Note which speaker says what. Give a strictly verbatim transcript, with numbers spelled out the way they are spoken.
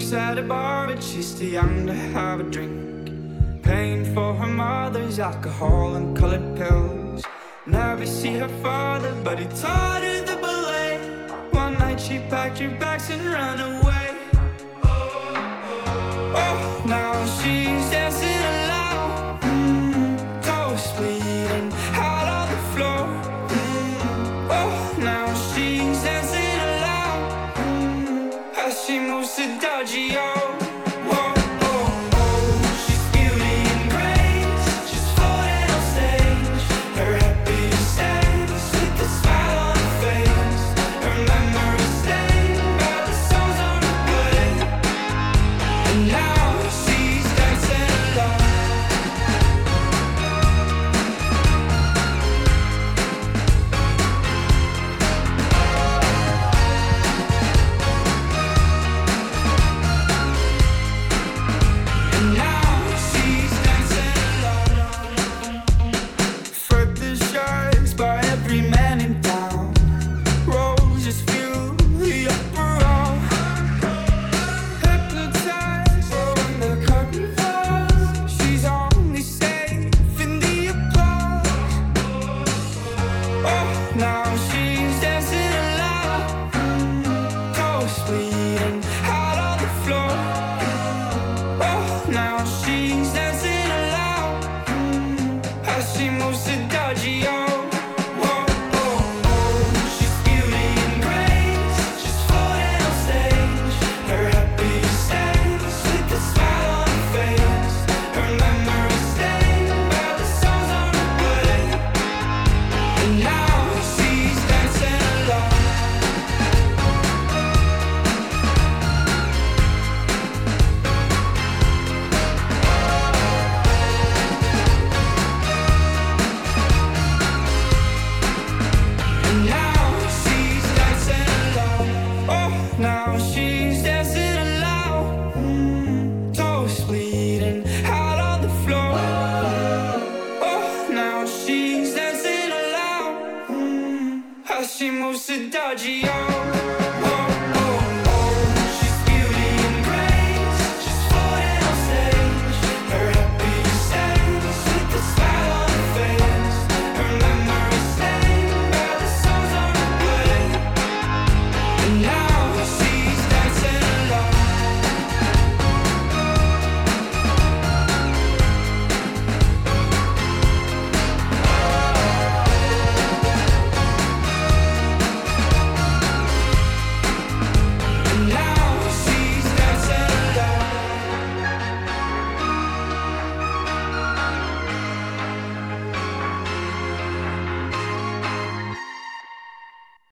Speaker 1: works at a bar, but she's too young to have a drink. Paying for her mother's alcohol and colored pills. Never see her father, but he taught her the ballet. One night she packed her bags and ran away. Oh, now she's dancing aloud, mm, toes bleeding out on the floor. mm, Oh, now she's dancing aloud, mm, as she moves to Dodgy-O. Now